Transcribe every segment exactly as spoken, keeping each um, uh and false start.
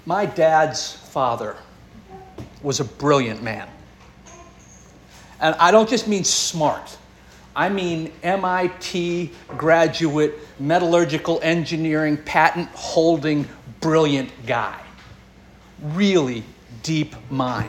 My dad's father was a brilliant man. And I don't just mean smart. I mean M I T graduate, metallurgical engineering, patent holding, brilliant guy. Really deep mind.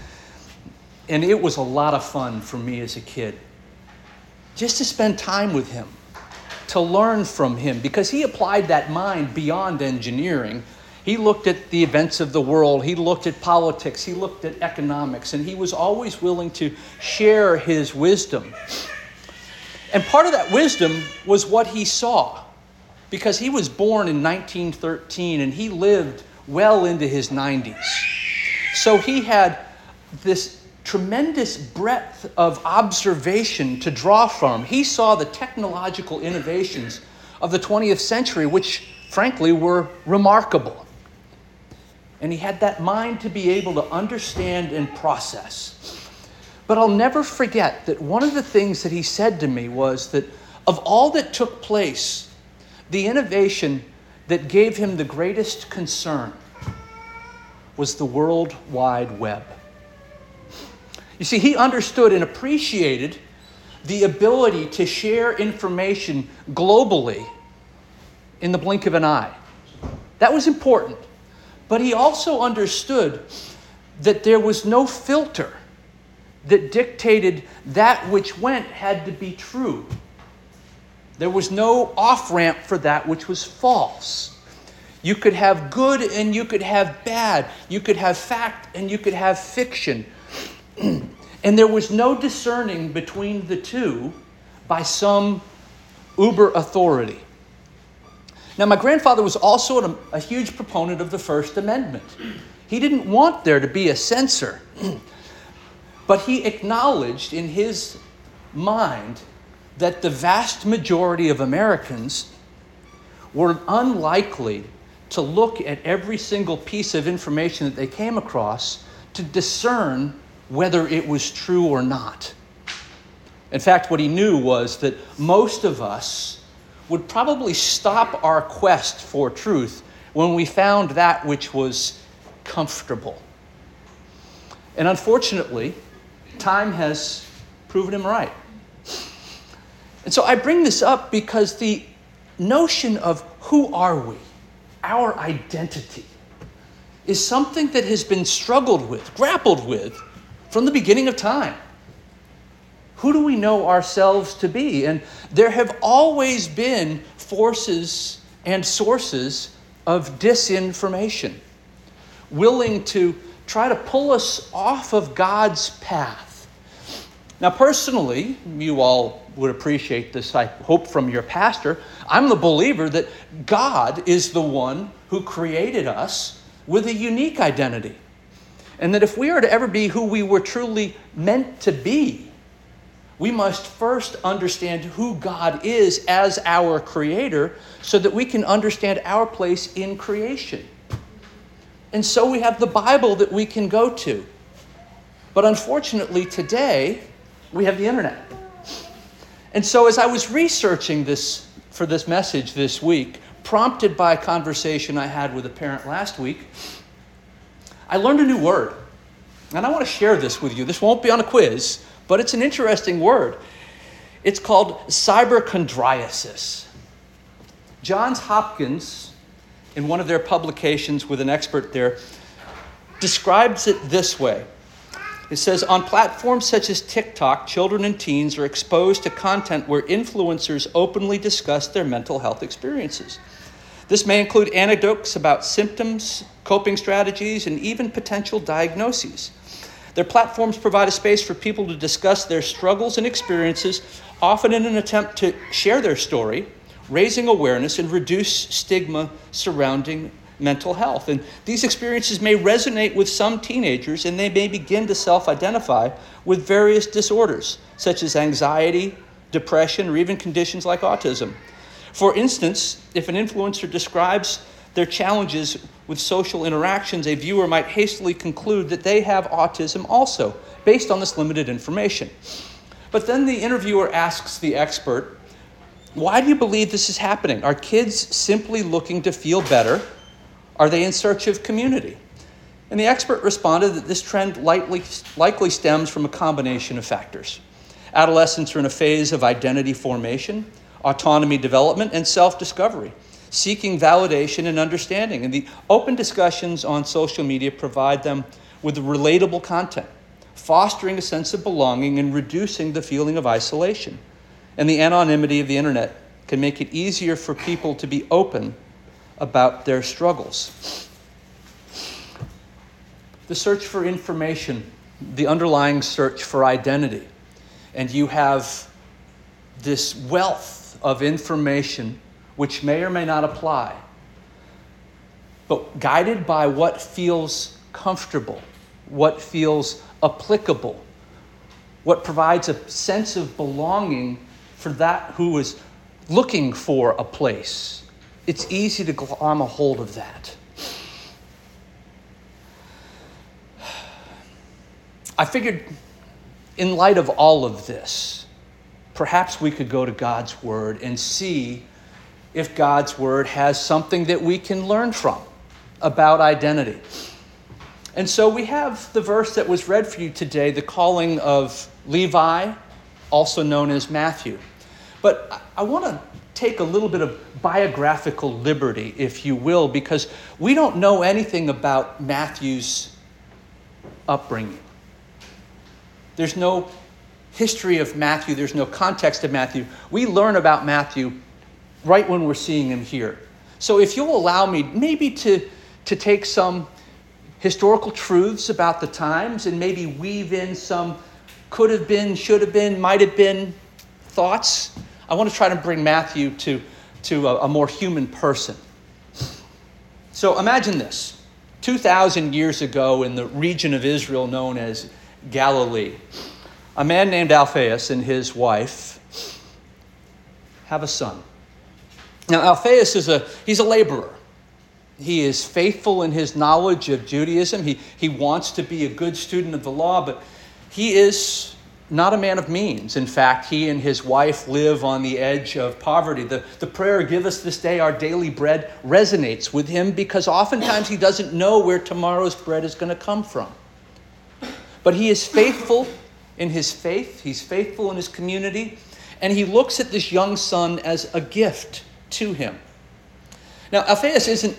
And it was a lot of fun for me as a kid just to spend time with him, to learn from him, because he applied that mind beyond engineering. He looked at the events of the world, he looked at politics, he looked at economics, and he was always willing to share his wisdom. And part of that wisdom was what he saw, because he was born in nineteen thirteen and he lived well into his nineties. So he had this tremendous breadth of observation to draw from. He saw the technological innovations of the twentieth century, which frankly were remarkable. And he had that mind to be able to understand and process. But I'll never forget that one of the things that he said to me was that of all that took place, the innovation that gave him the greatest concern was the World Wide Web. You see, he understood and appreciated the ability to share information globally in the blink of an eye. That was important. But he also understood that there was no filter that dictated that which went had to be true. There was no off-ramp for that which was false. You could have good and you could have bad. You could have fact and you could have fiction. And there was no discerning between the two by some uber authority. Now, my grandfather was also a, a huge proponent of the First Amendment. He didn't want there to be a censor, but he acknowledged in his mind that the vast majority of Americans were unlikely to look at every single piece of information that they came across to discern whether it was true or not. In fact, what he knew was that most of us would probably stop our quest for truth when we found that which was comfortable. And unfortunately, time has proven him right. And so I bring this up because the notion of who are we, our identity, is something that has been struggled with, grappled with, from the beginning of time. Who do we know ourselves to be? And there have always been forces and sources of disinformation, willing to try to pull us off of God's path. Now, personally, you all would appreciate this, I hope, from your pastor. I'm the believer that God is the one who created us with a unique identity. And that if we are to ever be who we were truly meant to be, we must first understand who God is as our creator so that we can understand our place in creation. And so we have the Bible that we can go to. But unfortunately today, we have the internet. And so as I was researching this for this message this week, prompted by a conversation I had with a parent last week, I learned a new word. And I want to share this with you. This won't be on a quiz, but it's an interesting word. It's called cyberchondriasis. Johns Hopkins, in one of their publications with an expert there, describes it this way. It says, on platforms such as TikTok, children and teens are exposed to content where influencers openly discuss their mental health experiences. This may include anecdotes about symptoms, coping strategies, and even potential diagnoses. Their platforms provide a space for people to discuss their struggles and experiences, often in an attempt to share their story, raising awareness, and reduce stigma surrounding mental health. And these experiences may resonate with some teenagers, and they may begin to self-identify with various disorders, such as anxiety, depression, or even conditions like autism. For instance, if an influencer describes their challenges with social interactions, a viewer might hastily conclude that they have autism also, based on this limited information. But then the interviewer asks the expert, why do you believe this is happening? Are kids simply looking to feel better? Are they in search of community? And the expert responded that this trend likely, likely stems from a combination of factors. Adolescents are in a phase of identity formation, autonomy development, and self-discovery, seeking validation and understanding. And the open discussions on social media provide them with relatable content, fostering a sense of belonging and reducing the feeling of isolation. And the anonymity of the internet can make it easier for people to be open about their struggles. The search for information, the underlying search for identity, and you have this wealth of information which may or may not apply, but guided by what feels comfortable, what feels applicable, what provides a sense of belonging for that who is looking for a place. It's easy to glom a hold of that. I figured, in light of all of this, perhaps we could go to God's Word and see if God's Word has something that we can learn from about identity. And so we have the verse that was read for you today, the calling of Levi, also known as Matthew. But I want to take a little bit of biographical liberty, if you will, because we don't know anything about Matthew's upbringing. There's no history of Matthew. There's no context of Matthew. We learn about Matthew right when we're seeing him here. So if you'll allow me maybe to, to take some historical truths about the times and maybe weave in some could have been, should have been, might have been thoughts, I want to try to bring Matthew to, to a, a more human person. So imagine this. two thousand years ago in the region of Israel known as Galilee, a man named Alphaeus and his wife have a son. Now, Alphaeus is a he's a laborer. He is faithful in his knowledge of Judaism. He, he wants to be a good student of the law, but he is not a man of means. In fact, he and his wife live on the edge of poverty. The, the prayer, "Give us this day our daily bread," resonates with him because oftentimes he doesn't know where tomorrow's bread is going to come from. But he is faithful in his faith. He's faithful in his community. And he looks at this young son as a gift to him. Now, Alphaeus isn't,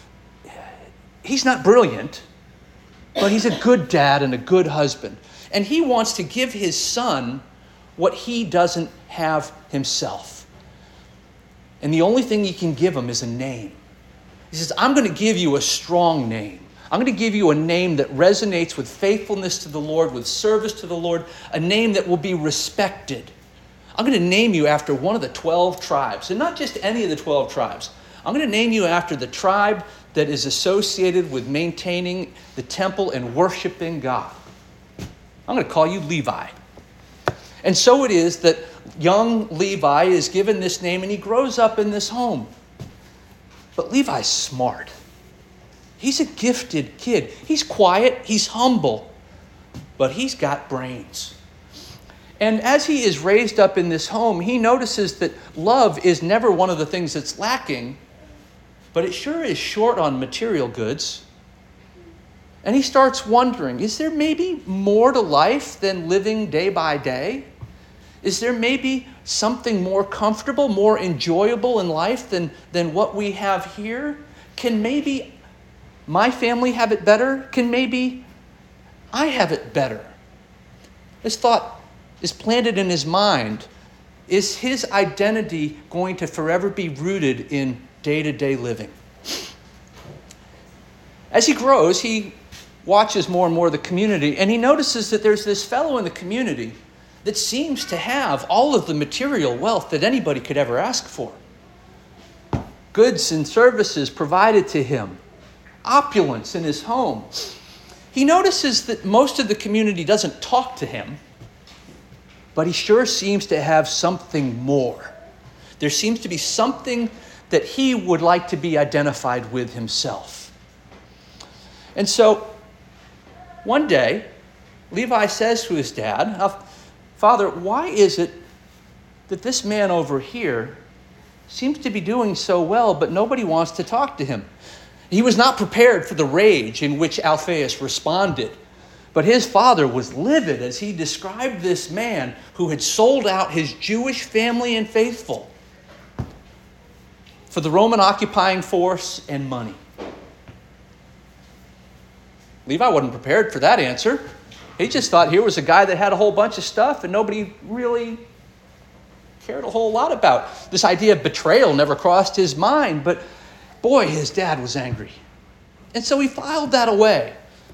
he's not brilliant, but he's a good dad and a good husband. And he wants to give his son what he doesn't have himself. And the only thing he can give him is a name. He says, "I'm going to give you a strong name. I'm going to give you a name that resonates with faithfulness to the Lord, with service to the Lord, a name that will be respected. I'm going to name you after one of the twelve tribes, and not just any of the twelve tribes. I'm going to name you after the tribe that is associated with maintaining the temple and worshiping God. I'm going to call you Levi." And so it is that young Levi is given this name, and he grows up in this home. But Levi's smart. He's a gifted kid. He's quiet, he's humble, but he's got brains. And as he is raised up in this home, he notices that love is never one of the things that's lacking, but it sure is short on material goods. And he starts wondering, is there maybe more to life than living day by day? Is there maybe something more comfortable, more enjoyable in life than, than what we have here? Can maybe my family have it better? Can maybe I have it better? This thought is planted in his mind. Is his identity going to forever be rooted in day-to-day living? As he grows, he watches more and more of the community, and he notices that there's this fellow in the community that seems to have all of the material wealth that anybody could ever ask for. Goods and services provided to him. Opulence in his home. He notices that most of the community doesn't talk to him, but he sure seems to have something more. There seems to be something that he would like to be identified with himself. And so, one day, Levi says to his dad, "Father, why is it that this man over here seems to be doing so well, but nobody wants to talk to him?" He was not prepared for the rage in which Alphaeus responded. But his father was livid as he described this man who had sold out his Jewish family and faithful for the Roman occupying force and money. Levi wasn't prepared for that answer. He just thought here was a guy that had a whole bunch of stuff and nobody really cared a whole lot about. This idea of betrayal never crossed his mind, but boy, his dad was angry. And so he filed that away.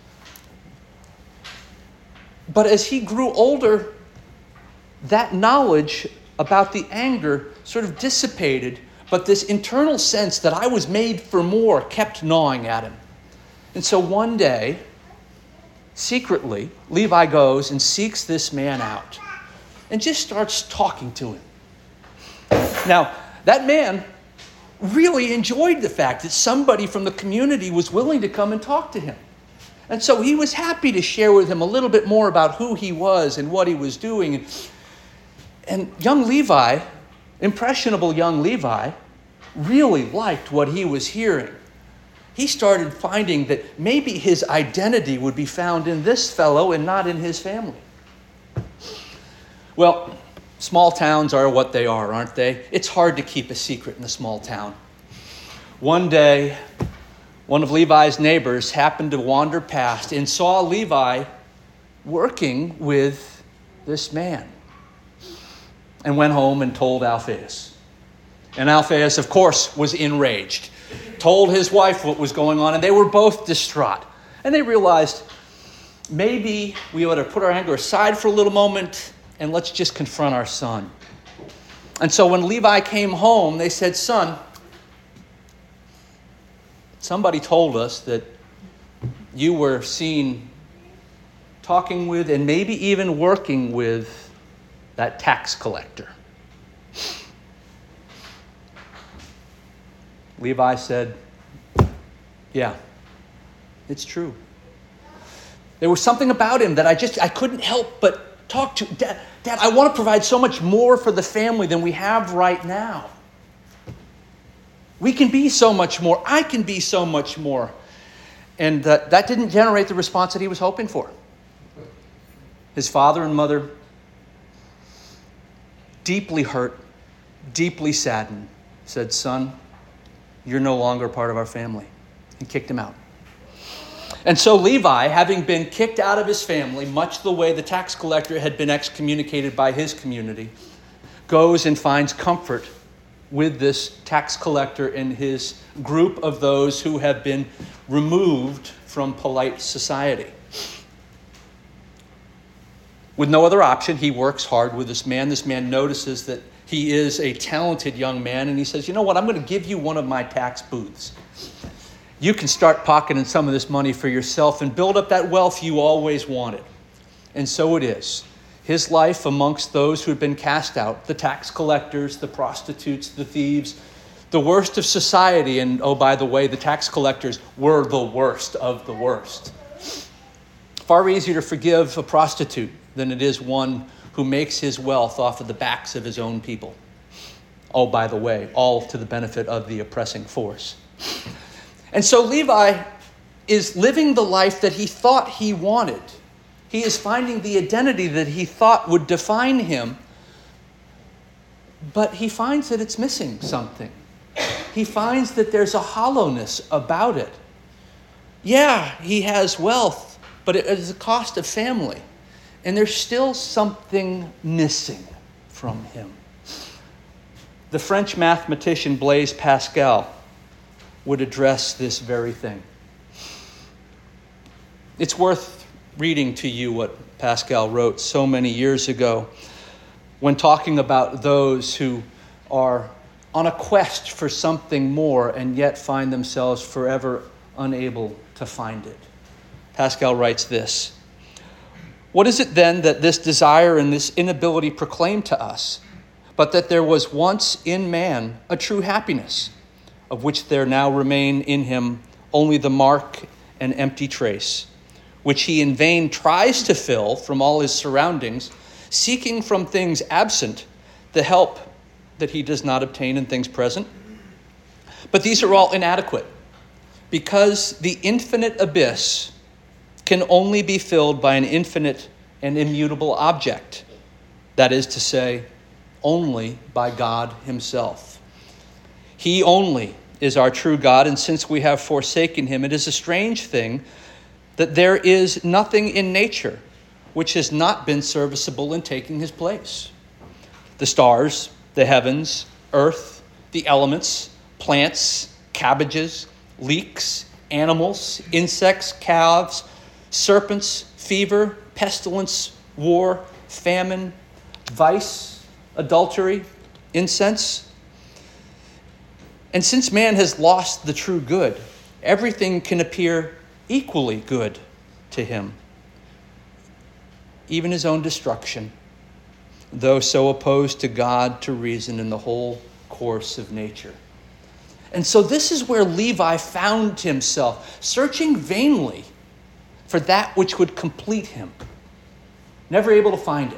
But as he grew older, that knowledge about the anger sort of dissipated, but this internal sense that I was made for more kept gnawing at him. And so one day, secretly, Levi goes and seeks this man out and just starts talking to him. Now, that man really enjoyed the fact that somebody from the community was willing to come and talk to him. And so he was happy to share with him a little bit more about who he was and what he was doing. And young Levi, impressionable young Levi, really liked what he was hearing. He started finding that maybe his identity would be found in this fellow and not in his family. Well, small towns are what they are, aren't they? It's hard to keep a secret in a small town. One day, one of Levi's neighbors happened to wander past and saw Levi working with this man and went home and told Alphaeus. And Alphaeus, of course, was enraged, told his wife what was going on, and they were both distraught. And they realized maybe we ought to put our anger aside for a little moment and let's just confront our son. And so when Levi came home, they said, "Son, somebody told us that you were seen talking with and maybe even working with that tax collector." Levi said, "Yeah, it's true. There was something about him that I just, I couldn't help but talk to. Dad, Dad, I want to provide so much more for the family than we have right now. We can be so much more. I can be so much more." And uh, that didn't generate the response that he was hoping for. His father and mother, deeply hurt, deeply saddened, said, "Son, you're no longer part of our family," and kicked him out. And so Levi, having been kicked out of his family, much the way the tax collector had been excommunicated by his community, goes and finds comfort with this tax collector and his group of those who have been removed from polite society. With no other option, he works hard with this man. This man notices that he is a talented young man, and he says, "You know what? I'm going to give you one of my tax booths. You can start pocketing some of this money for yourself and build up that wealth you always wanted." And so it is. His life amongst those who had been cast out, the tax collectors, the prostitutes, the thieves, the worst of society. And oh, by the way, the tax collectors were the worst of the worst. Far easier to forgive a prostitute than it is one who makes his wealth off of the backs of his own people. Oh, by the way, all to the benefit of the oppressing force. And so Levi is living the life that he thought he wanted. He is finding the identity that he thought would define him, but he finds that it's missing something. He finds that there's a hollowness about it. Yeah, he has wealth, but it is the cost of family. And there's still something missing from him. The French mathematician Blaise Pascal would address this very thing. It's worth reading to you what Pascal wrote so many years ago when talking about those who are on a quest for something more and yet find themselves forever unable to find it. Pascal writes this: "What is it then that this desire and this inability proclaim to us, but that there was once in man a true happiness, of which there now remain in him only the mark and empty trace, which he in vain tries to fill from all his surroundings, seeking from things absent the help that he does not obtain in things present? But these are all inadequate. because the infinite abyss can only be filled by an infinite and immutable object. That is to say, only by God himself. He only is our true God, and since we have forsaken him, it is a strange thing that there is nothing in nature which has not been serviceable in taking his place. The stars, the heavens, earth, the elements, plants, cabbages, leeks, animals, insects, calves, serpents, fever, pestilence, war, famine, vice, adultery, incense. And since man has lost the true good, everything can appear equally good to him, even his own destruction, though so opposed to God, to reason, and the whole course of nature. And so this is where Levi found himself, searching vainly for that which would complete him, never able to find it.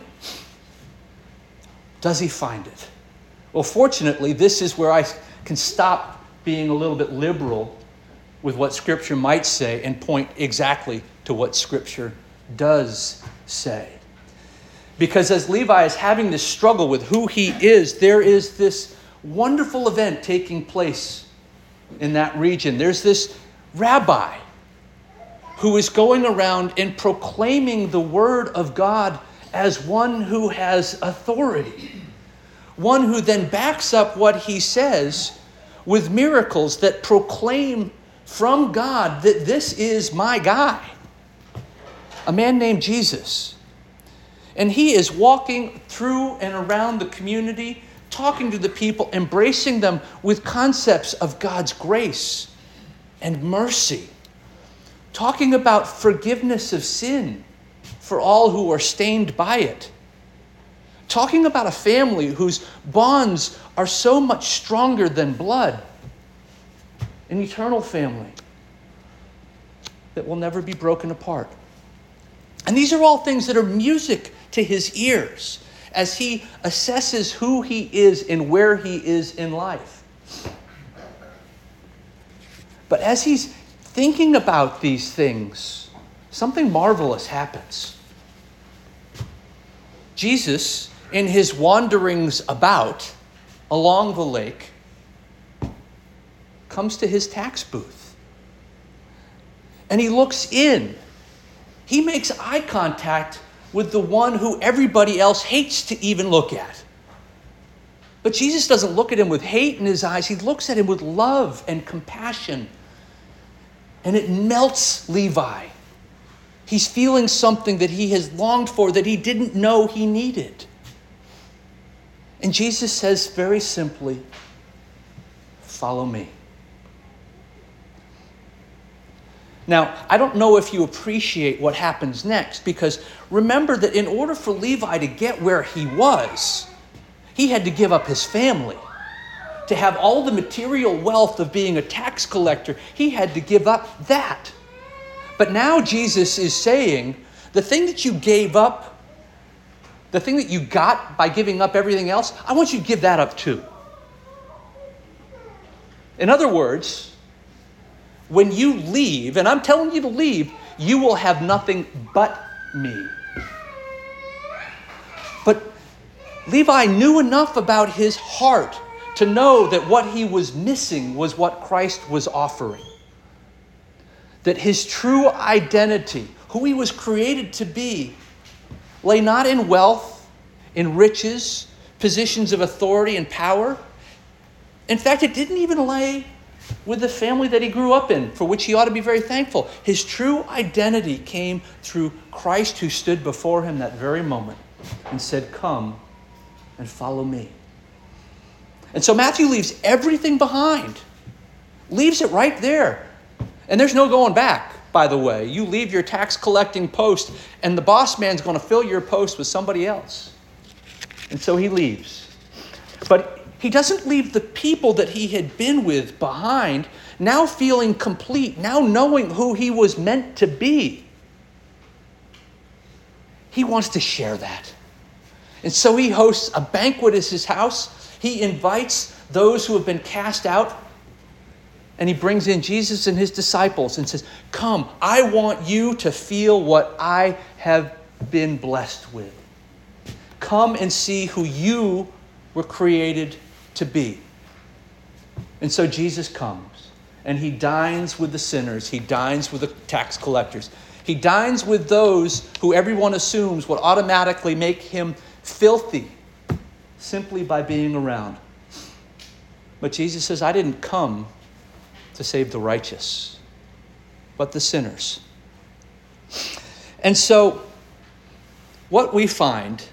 Does he find it? Well, fortunately, this is where I can stop being a little bit liberal with what Scripture might say and point exactly to what Scripture does say. Because as Levi is having this struggle with who he is, there is this wonderful event taking place in that region. There's this rabbi who is going around and proclaiming the word of God as one who has authority. One who then backs up what he says with miracles that proclaim from God that this is my guy. A man named Jesus. And he is walking through and around the community, talking to the people, embracing them with concepts of God's grace and mercy. Talking about forgiveness of sin for all who are stained by it. Talking about a family whose bonds are so much stronger than blood. An eternal family that will never be broken apart. And these are all things that are music to his ears as he assesses who he is and where he is in life. But as he's thinking about these things, something marvelous happens. Jesus, in his wanderings about along the lake, comes to his tax booth. And he looks in. He makes eye contact with the one who everybody else hates to even look at. But Jesus doesn't look at him with hate in his eyes. He looks at him with love and compassion. And it melts Levi. He's feeling something that he has longed for, that he didn't know he needed. And Jesus says very simply, "Follow me." Now, I don't know if you appreciate what happens next, because remember that in order for Levi to get where he was, he had to give up his family. To have all the material wealth of being a tax collector, he had to give up that. But now Jesus is saying, the thing that you gave up, the thing that you got by giving up everything else, I want you to give that up too. In other words, when you leave, and I'm telling you to leave, you will have nothing but me. But Levi knew enough about his heart to know that what he was missing was what Christ was offering. That his true identity, who he was created to be, lay not in wealth, in riches, positions of authority and power. In fact, it didn't even lay with the family that he grew up in, for which he ought to be very thankful. His true identity came through Christ, who stood before him that very moment and said, "Come and follow me." And so Matthew leaves everything behind. Leaves it right there. And there's no going back, by the way. You leave your tax collecting post, and the boss man's going to fill your post with somebody else. And so he leaves. But he doesn't leave the people that he had been with behind, now feeling complete, now knowing who he was meant to be. He wants to share that. And so he hosts a banquet at his house. He invites those who have been cast out And he brings in Jesus and his disciples and says, come, I want you to feel what I have been blessed with. Come and see who you were created to be. And so Jesus comes and he dines with the sinners. He dines with the tax collectors. He dines with those who everyone assumes would automatically make him filthy simply by being around. But Jesus says, I didn't come to save the righteous, but the sinners. And so what we find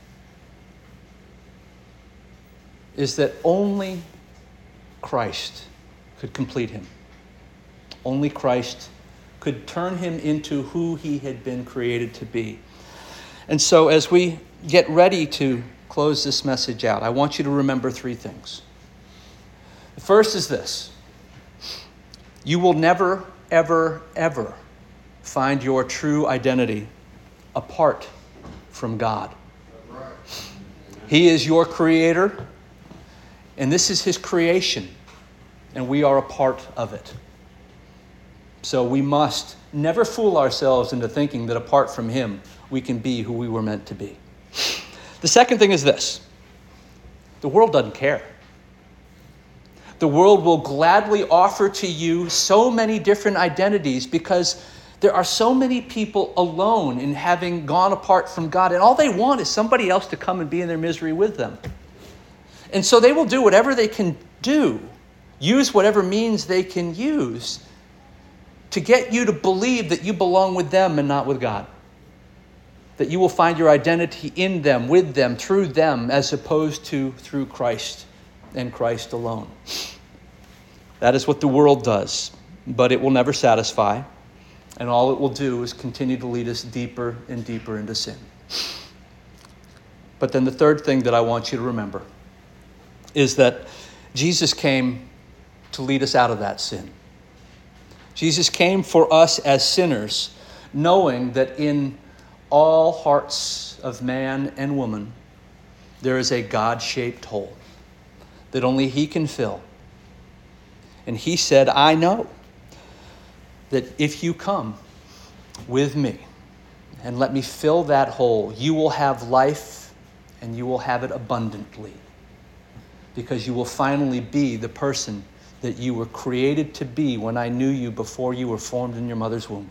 is that only Christ could complete him. Only Christ could turn him into who he had been created to be. And so as we get ready to close this message out, I want you to remember three things. The first is this. You will never, ever, ever find your true identity apart from God. He is your creator, and this is his creation, and we are a part of it. So we must never fool ourselves into thinking that apart from him, we can be who we were meant to be. The second thing is this. The world doesn't care. The world will gladly offer to you so many different identities because there are so many people alone in having gone apart from God, and all they want is somebody else to come and be in their misery with them. And so they will do whatever they can do, use whatever means they can use to get you to believe that you belong with them and not with God. That you will find your identity in them, with them, through them, as opposed to through Christ and Christ alone. That is what the world does, but it will never satisfy, and all it will do is continue to lead us deeper and deeper into sin. But then the third thing that I want you to remember is that Jesus came to lead us out of that sin. Jesus came for us as sinners, knowing that in all hearts of man and woman, there is a God-shaped hole that only he can fill. And he said, I know that if you come with me and let me fill that hole, you will have life and you will have it abundantly, because you will finally be the person that you were created to be when I knew you before you were formed in your mother's womb.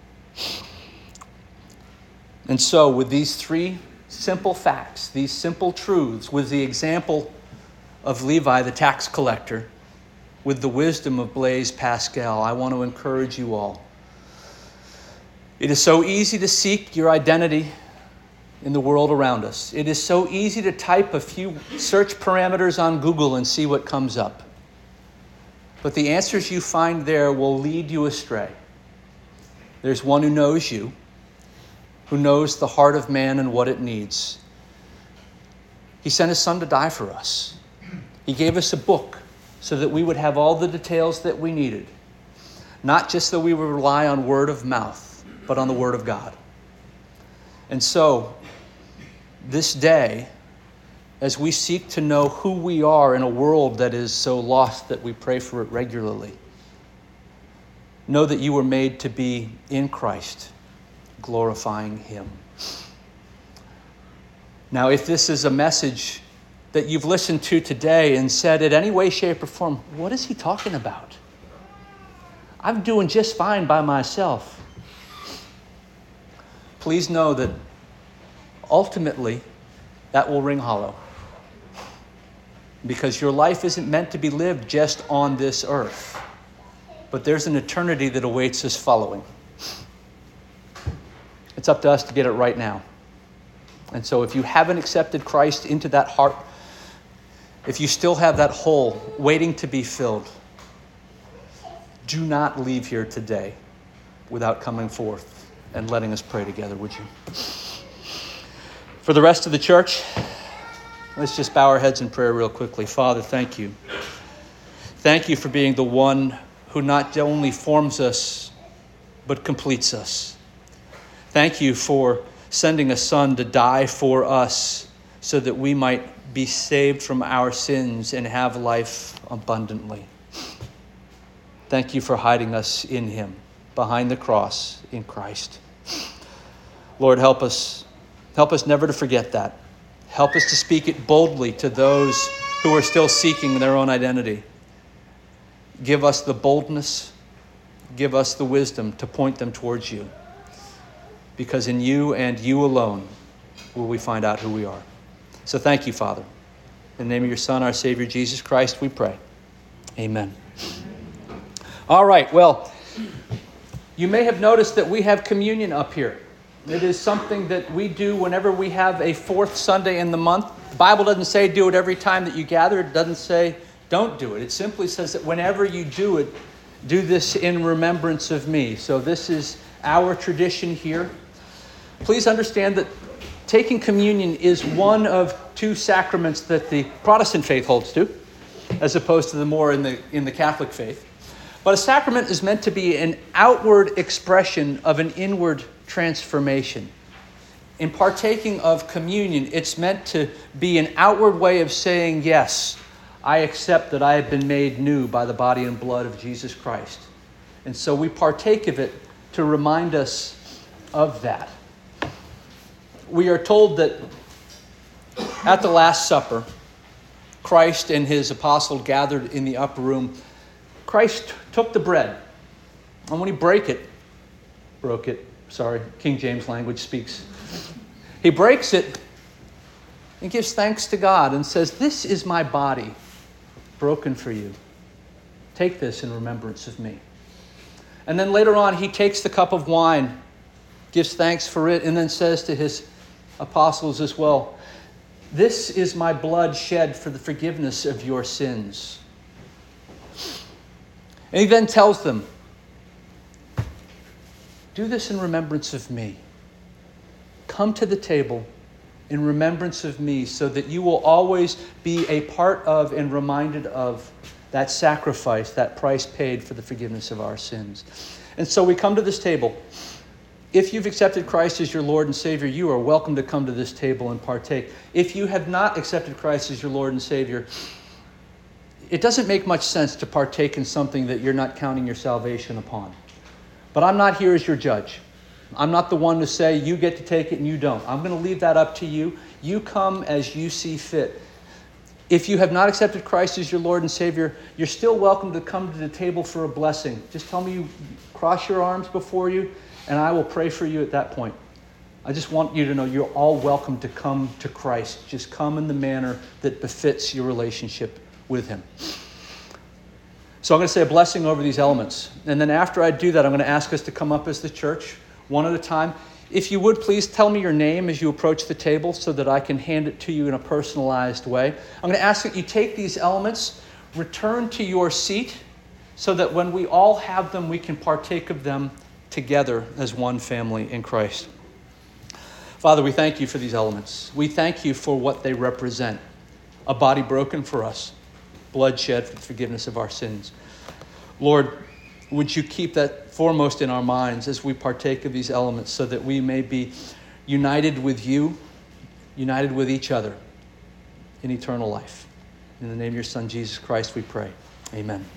And so with these three simple facts, these simple truths, with the example of Levi, the tax collector, with the wisdom of Blaise Pascal, I want to encourage you all. It is so easy to seek your identity in the world around us. It is so easy to type a few search parameters on Google and see what comes up. But the answers you find there will lead you astray. There's one who knows you, who knows the heart of man and what it needs. He sent his son to die for us. He gave us a book so that we would have all the details that we needed. Not just that we would rely on word of mouth, but on the word of God. And so, this day, as we seek to know who we are in a world that is so lost that we pray for it regularly, know that you were made to be in Christ, glorifying him. Now, if this is a message that you've listened to today and said in any way, shape, or form, what is he talking about? I'm doing just fine by myself. Please know that ultimately that will ring hollow, because your life isn't meant to be lived just on this earth, but there's an eternity that awaits us following. It's up to us to get it right now. And so if you haven't accepted Christ into that heart, if you still have that hole waiting to be filled, do not leave here today without coming forth and letting us pray together, would you? For the rest of the church, let's just bow our heads in prayer real quickly. Father, thank you. Thank you for being the one who not only forms us, but completes us. Thank you for sending a son to die for us so that we might be saved from our sins and have life abundantly. Thank you for hiding us in him, behind the cross in Christ. Lord, help us. Help us never to forget that. Help us to speak it boldly to those who are still seeking their own identity. Give us the boldness, give us the wisdom to point them towards you. Because in you and you alone will we find out who we are. So thank you, Father. In the name of your Son, our Savior, Jesus Christ, we pray. Amen. All right, well, you may have noticed that we have communion up here. It is something that we do whenever we have a fourth Sunday in the month. The Bible doesn't say do it every time that you gather. It doesn't say don't do it. It simply says that whenever you do it, do this in remembrance of me. So this is our tradition here. Please understand that taking communion is one of two sacraments that the Protestant faith holds to, as opposed to the more in the in the Catholic faith. But a sacrament is meant to be an outward expression of an inward transformation. In partaking of communion, it's meant to be an outward way of saying, yes, I accept that I have been made new by the body and blood of Jesus Christ. And so we partake of it to remind us of that. We are told that at the Last Supper, Christ and his apostle gathered in the upper room. Christ took the bread, and when he broke it, broke it, sorry, King James language speaks. He breaks it and gives thanks to God and says, this is my body broken for you. Take this in remembrance of me. And then later on, he takes the cup of wine, gives thanks for it, and then says to his apostles as well, this is my blood shed for the forgiveness of your sins. And he then tells them, do this in remembrance of me. Come to the table in remembrance of me so that you will always be a part of and reminded of that sacrifice, that price paid for the forgiveness of our sins. And so we come to this table. If you've accepted Christ as your Lord and Savior, you are welcome to come to this table and partake. If you have not accepted Christ as your Lord and Savior, it doesn't make much sense to partake in something that you're not counting your salvation upon. But I'm not here as your judge. I'm not the one to say you get to take it and you don't. I'm going to leave that up to you. You come as you see fit. If you have not accepted Christ as your Lord and Savior, you're still welcome to come to the table for a blessing. Just tell me you cross your arms before you, and I will pray for you at that point. I just want you to know you're all welcome to come to Christ. Just come in the manner that befits your relationship with him. So I'm going to say a blessing over these elements. And then after I do that, I'm going to ask us to come up as the church, one at a time. If you would, please tell me your name as you approach the table so that I can hand it to you in a personalized way. I'm going to ask that you take these elements, return to your seat, so that when we all have them, we can partake of them together as one family in Christ. Father, we thank you for these elements. We thank you for what they represent. A body broken for us, blood shed for the forgiveness of our sins. Lord, would you keep that foremost in our minds as we partake of these elements so that we may be united with you, united with each other in eternal life. In the name of your Son, Jesus Christ, we pray. Amen.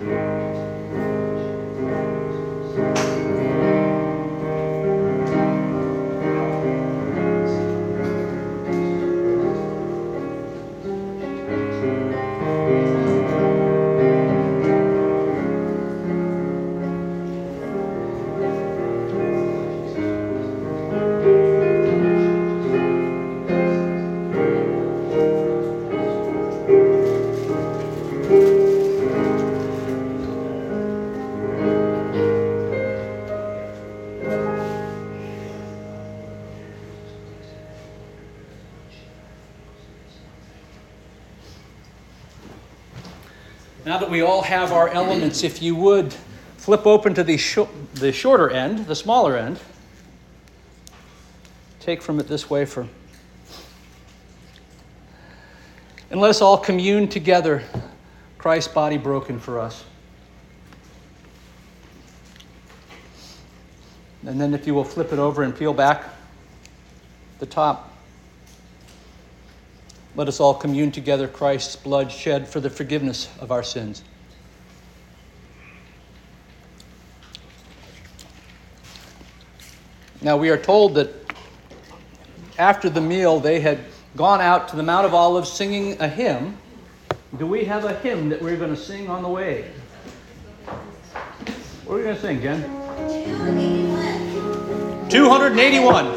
Now that we all have our elements, if you would flip open to the, sh- the shorter end, the smaller end. Take from it this wafer. And let us all commune together, Christ's body broken for us. And then if you will flip it over and peel back the top. Let us all commune together Christ's blood shed for the forgiveness of our sins. Now we are told that after the meal they had gone out to the Mount of Olives singing a hymn. Do we have a hymn that we're going to sing on the way? What are we going to sing, Jen? two eighty-one.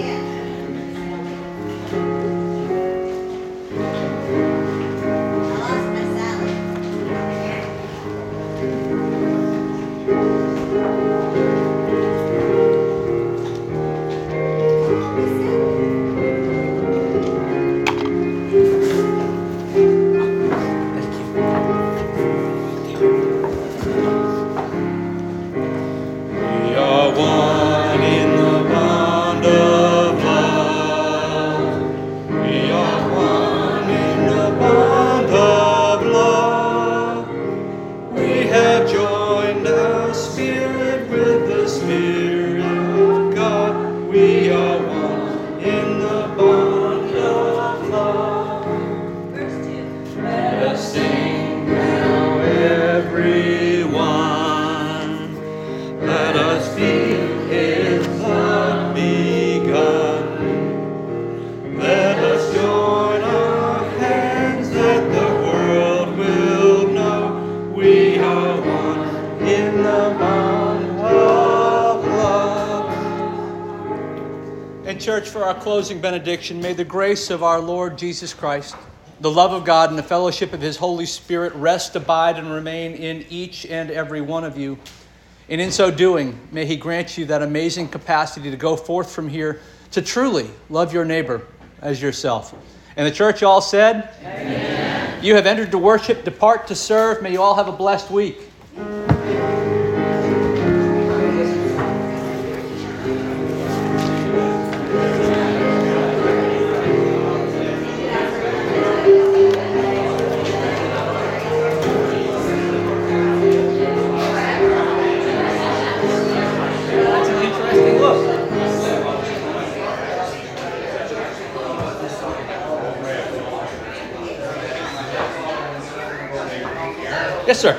Church, for our closing benediction, may the grace of our Lord Jesus Christ, the love of God, and the fellowship of His Holy Spirit rest, abide, and remain in each and every one of you. And in so doing, may He grant you that amazing capacity to go forth from here to truly love your neighbor as yourself. And the church all said, Amen. You have entered to worship, depart to serve. May you all have a blessed week. Yes, sir.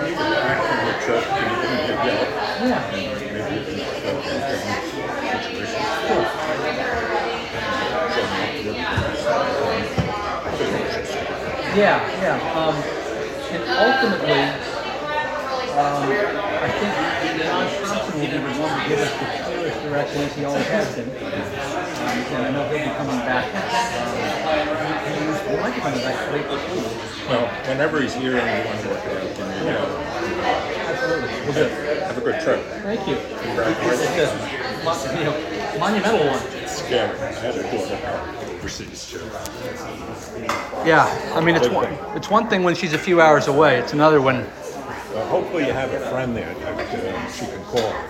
Yeah, yeah. Um, and ultimately, um, I think John Thompson will be the one to give us the clearest direction, as he always has been. Um, and I know he'll be coming back. Um, he, he might be coming back late this week. Well, whenever he's here and we want to work it out, then you know. Absolutely. We'll do it. Have a good trip. Thank you. Congratulations. It's a you know, monumental one. It's scary. I had a daughter overseas too. Yeah, I mean, it's one, it's one thing when she's a few hours away. It's another when... Well, hopefully you have a friend there that uh, she can call.